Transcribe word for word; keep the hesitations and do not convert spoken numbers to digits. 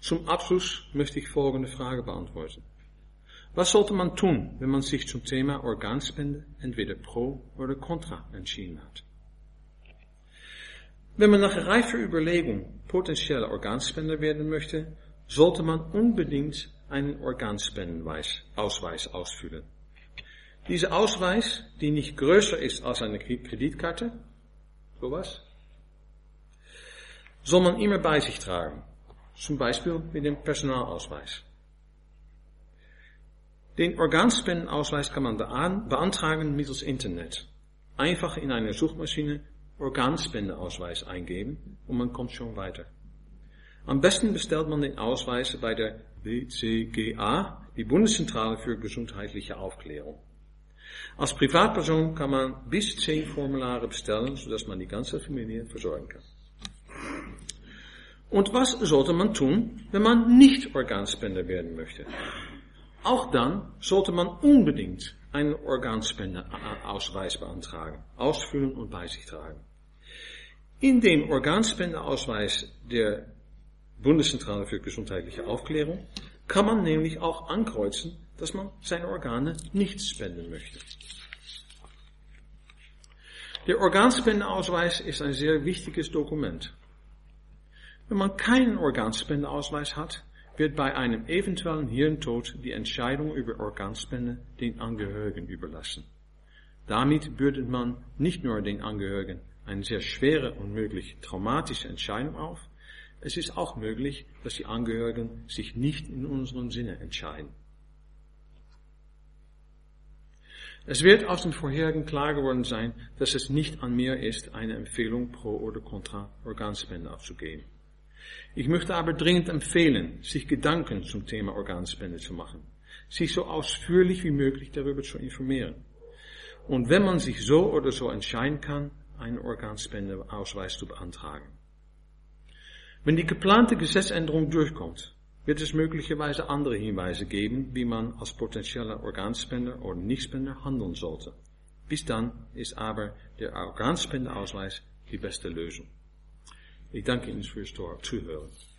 Zum Abschluss möchte ich folgende Frage beantworten. Was sollte man tun, wenn man sich zum Thema Organspende entweder pro oder contra entschieden hat? Wenn man nach reifer Überlegung potenzieller Organspender werden möchte, sollte man unbedingt einen Organspendenausweis ausfüllen. Dieser Ausweis, die nicht größer ist als eine Kreditkarte, sowas, soll man immer bei sich tragen. Zum Beispiel mit dem Personalausweis. Den Organspendenausweis kann man beantragen mittels Internet. Einfach in einer Suchmaschine Organspendeausweis eingeben und man kommt schon weiter. Am besten bestellt man den Ausweis bei der B C G A, die Bundeszentrale für gesundheitliche Aufklärung. Als Privatperson kann man bis zehn Formulare bestellen, sodass man die ganze Familie versorgen kann. Und was sollte man tun, wenn man nicht Organspender werden möchte? Auch dann sollte man unbedingt einen Organspendeausweis beantragen, ausfüllen und bei sich tragen. In den Organspendeausweis der Bundeszentrale für gesundheitliche Aufklärung kann man nämlich auch ankreuzen, dass man seine Organe nicht spenden möchte. Der Organspendeausweis ist ein sehr wichtiges Dokument. Wenn man keinen Organspendeausweis hat, wird bei einem eventuellen Hirntod die Entscheidung über Organspende den Angehörigen überlassen. Damit bürdet man nicht nur den Angehörigen eine sehr schwere und möglich traumatische Entscheidung auf, es ist auch möglich, dass die Angehörigen sich nicht in unserem Sinne entscheiden. Es wird aus dem Vorherigen klar geworden sein, dass es nicht an mir ist, eine Empfehlung pro oder contra Organspende abzugeben. Ich möchte aber dringend empfehlen, sich Gedanken zum Thema Organspende zu machen, sich so ausführlich wie möglich darüber zu informieren. Und wenn man sich so oder so entscheiden kann, einen Organspendeausweis zu beantragen. Wenn die geplante Gesetzänderung durchkommt, wird es möglicherweise andere Hinweise geben, wie man als potenzieller Organspender oder Nichtspender handeln sollte. Bis dann ist aber der Organspendeausweis die beste Lösung. Ich danke Ihnen fürs Zuhören.